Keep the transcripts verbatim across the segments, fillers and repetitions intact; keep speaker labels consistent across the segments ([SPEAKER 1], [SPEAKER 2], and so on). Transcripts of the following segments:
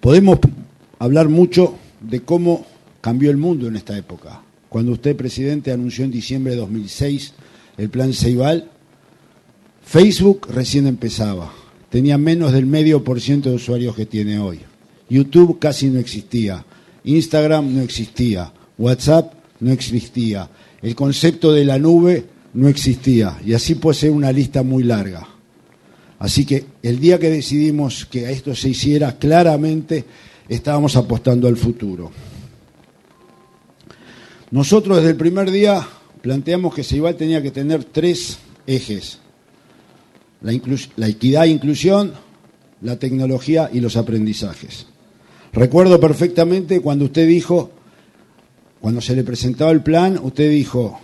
[SPEAKER 1] Podemos hablar mucho de cómo cambió el mundo en esta época. Cuando usted, presidente, anunció en diciembre de dos mil seis el plan Ceibal, Facebook recién empezaba. Tenía menos del medio por ciento de usuarios que tiene hoy. YouTube casi no existía. Instagram no existía. WhatsApp no existía. El concepto de la nube no existía. Y así puede ser una lista muy larga. Así que el día que decidimos que esto se hiciera, claramente estábamos apostando al futuro. Nosotros desde el primer día planteamos que Ceibal tenía que tener tres ejes: la, inclus- la equidad e inclusión, la tecnología y los aprendizajes. Recuerdo perfectamente cuando usted dijo, cuando se le presentaba el plan, usted dijo,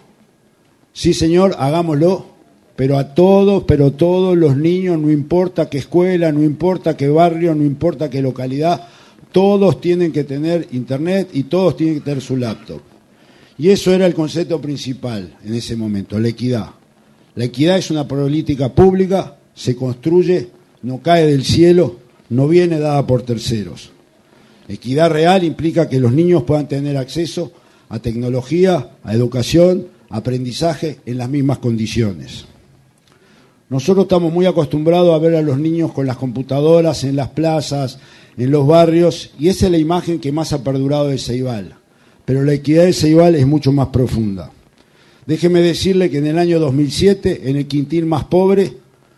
[SPEAKER 1] sí señor, hagámoslo, pero a todos, pero todos los niños, no importa qué escuela, no importa qué barrio, no importa qué localidad, todos tienen que tener internet y todos tienen que tener su laptop. Y eso era el concepto principal en ese momento, la equidad. La equidad es una política pública, se construye, no cae del cielo, no viene dada por terceros. Equidad real implica que los niños puedan tener acceso a tecnología, a educación, a aprendizaje en las mismas condiciones. Nosotros estamos muy acostumbrados a ver a los niños con las computadoras en las plazas, en los barrios, y esa es la imagen que más ha perdurado de Ceibal. Pero la equidad de Ceibal es mucho más profunda. Déjeme decirle que en el año dos mil siete, en el quintil más pobre,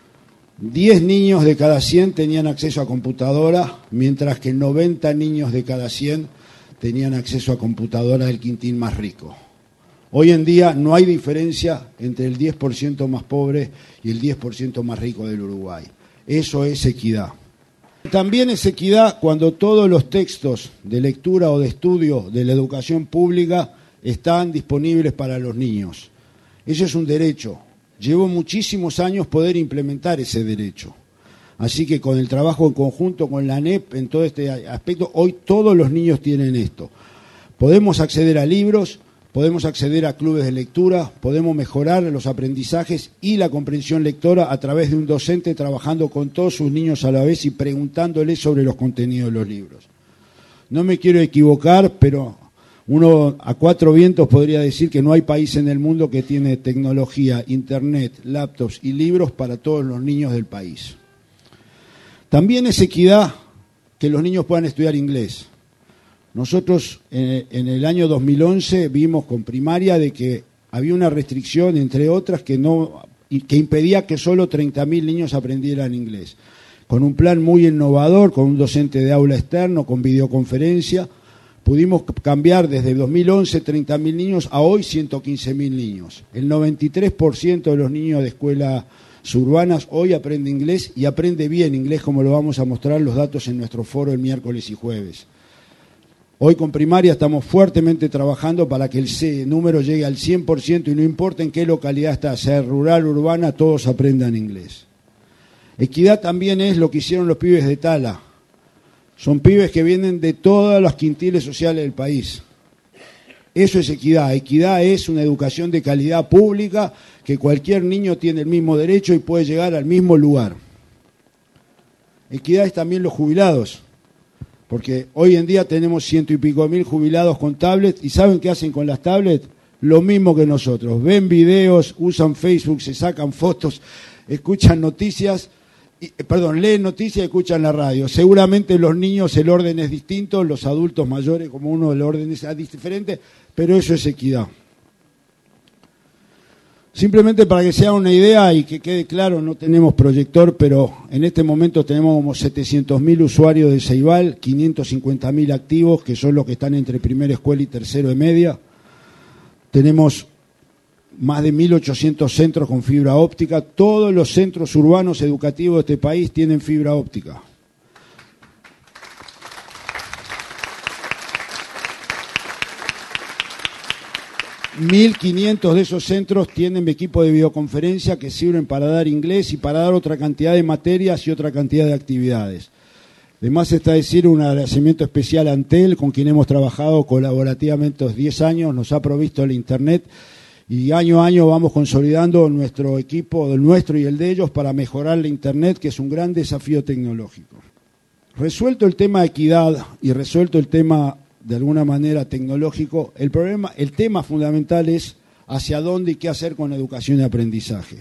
[SPEAKER 1] diez niños de cada cien tenían acceso a computadora, mientras que noventa niños de cada cien tenían acceso a computadora del quintil más rico. Hoy en día no hay diferencia entre el diez por ciento más pobre y el diez por ciento más rico del Uruguay. Eso es equidad. También es equidad cuando todos los textos de lectura o de estudio de la educación pública están disponibles para los niños. Eso es un derecho. Llevó muchísimos años poder implementar ese derecho. Así que con el trabajo en conjunto con la A N E P en todo este aspecto, hoy todos los niños tienen esto. Podemos acceder a libros, podemos acceder a clubes de lectura, podemos mejorar los aprendizajes y la comprensión lectora a través de un docente trabajando con todos sus niños a la vez y preguntándoles sobre los contenidos de los libros. No me quiero equivocar, pero uno a cuatro vientos podría decir que no hay país en el mundo que tiene tecnología, internet, laptops y libros para todos los niños del país. También es equidad que los niños puedan estudiar inglés. Nosotros en, en el año dos mil once vimos con primaria de que había una restricción, entre otras, que, no, que impedía que solo treinta mil niños aprendieran inglés. Con un plan muy innovador, con un docente de aula externo, con videoconferencia, pudimos cambiar desde dos mil once treinta mil niños a hoy ciento quince mil niños. El noventa y tres por ciento de los niños de escuelas urbanas hoy aprende inglés y aprende bien inglés, como lo vamos a mostrar los datos en nuestro foro el miércoles y jueves. Hoy con primaria estamos fuertemente trabajando para que el número llegue al cien por ciento y no importa en qué localidad está, sea rural, urbana, todos aprendan inglés. Equidad también es lo que hicieron los pibes de Tala. Son pibes que vienen de todas las quintiles sociales del país. Eso es equidad. Equidad es una educación de calidad pública, que cualquier niño tiene el mismo derecho y puede llegar al mismo lugar. Equidad es también los jubilados. Porque hoy en día tenemos ciento y pico mil jubilados con tablets, y ¿saben qué hacen con las tablets? Lo mismo que nosotros. Ven videos, usan Facebook, se sacan fotos, escuchan noticias, y, perdón, leen noticias y escuchan la radio. Seguramente los niños el orden es distinto, los adultos mayores como uno el orden es diferente, pero eso es equidad. Simplemente para que se haga una idea y que quede claro, no tenemos proyector, pero en este momento tenemos como setecientos mil usuarios de Ceibal, quinientos cincuenta mil activos, que son los que están entre primera escuela y tercero de media. Tenemos más de mil ochocientos centros con fibra óptica. Todos los centros urbanos educativos de este país tienen fibra óptica. mil quinientos de esos centros tienen equipo de videoconferencia que sirven para dar inglés y para dar otra cantidad de materias y otra cantidad de actividades. Además está decir un agradecimiento especial a Antel, con quien hemos trabajado colaborativamente estos diez años, nos ha provisto el internet y año a año vamos consolidando nuestro equipo, el nuestro y el de ellos, para mejorar la internet, que es un gran desafío tecnológico. resuelto el tema de equidad y resuelto el tema de alguna manera tecnológico, el problema, el tema fundamental es hacia dónde y qué hacer con educación y aprendizaje.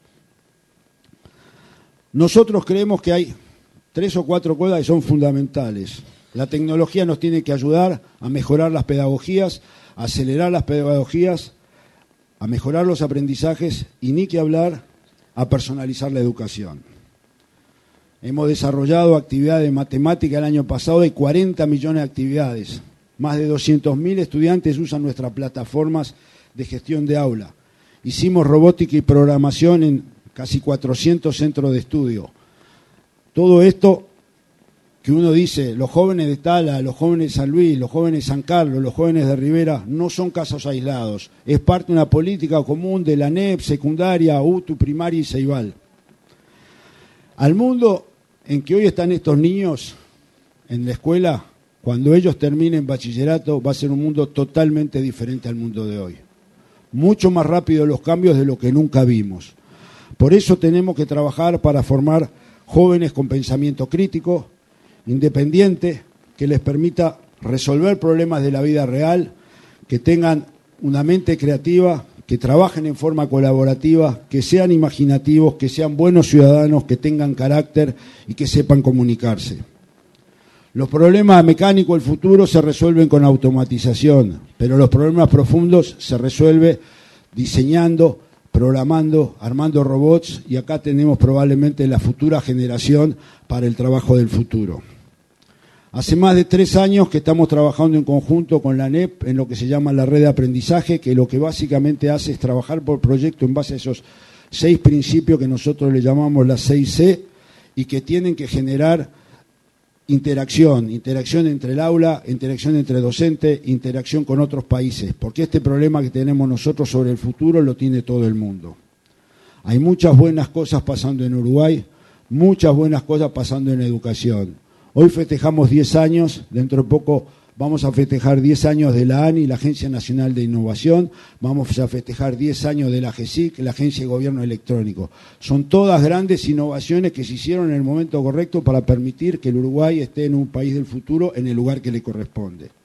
[SPEAKER 1] Nosotros creemos que hay tres o cuatro cosas que son fundamentales. La tecnología nos tiene que ayudar a mejorar las pedagogías, a acelerar las pedagogías, a mejorar los aprendizajes y ni que hablar a personalizar la educación. Hemos desarrollado actividades de matemática el año pasado, hay cuarenta millones de actividades. Más de doscientos mil estudiantes usan nuestras plataformas de gestión de aula. Hicimos robótica y programación en casi cuatrocientos centros de estudio. Todo esto que uno dice, los jóvenes de Tala, los jóvenes de San Luis, los jóvenes de San Carlos, los jóvenes de Rivera, no son casos aislados. Es parte de una política común de la N E P, secundaria, U T U, primaria y Ceibal. Al mundo en que hoy están estos niños en la escuela, cuando ellos terminen bachillerato, va a ser un mundo totalmente diferente al mundo de hoy. Mucho más rápido los cambios de lo que nunca vimos. Por eso tenemos que trabajar para formar jóvenes con pensamiento crítico, independiente, que les permita resolver problemas de la vida real, que tengan una mente creativa, que trabajen en forma colaborativa, que sean imaginativos, que sean buenos ciudadanos, que tengan carácter y que sepan comunicarse. Los problemas mecánicos del futuro se resuelven con automatización, pero los problemas profundos se resuelven diseñando, programando, armando robots, y acá tenemos probablemente la futura generación para el trabajo del futuro. Hace más de tres años que estamos trabajando en conjunto con la N E P en lo que se llama la red de aprendizaje, que lo que básicamente hace es trabajar por proyecto en base a esos seis principios que nosotros le llamamos las seis C y que tienen que generar interacción, interacción entre el aula, interacción entre docentes, interacción con otros países, porque este problema que tenemos nosotros sobre el futuro lo tiene todo el mundo. Hay muchas buenas cosas pasando en Uruguay, muchas buenas cosas pasando en educación. Hoy festejamos diez años, dentro de poco vamos a festejar diez años de la A N I, la Agencia Nacional de Innovación, vamos a festejar diez años de la G E S I C, la Agencia de Gobierno Electrónico. Son todas grandes innovaciones que se hicieron en el momento correcto para permitir que el Uruguay esté en un país del futuro en el lugar que le corresponde.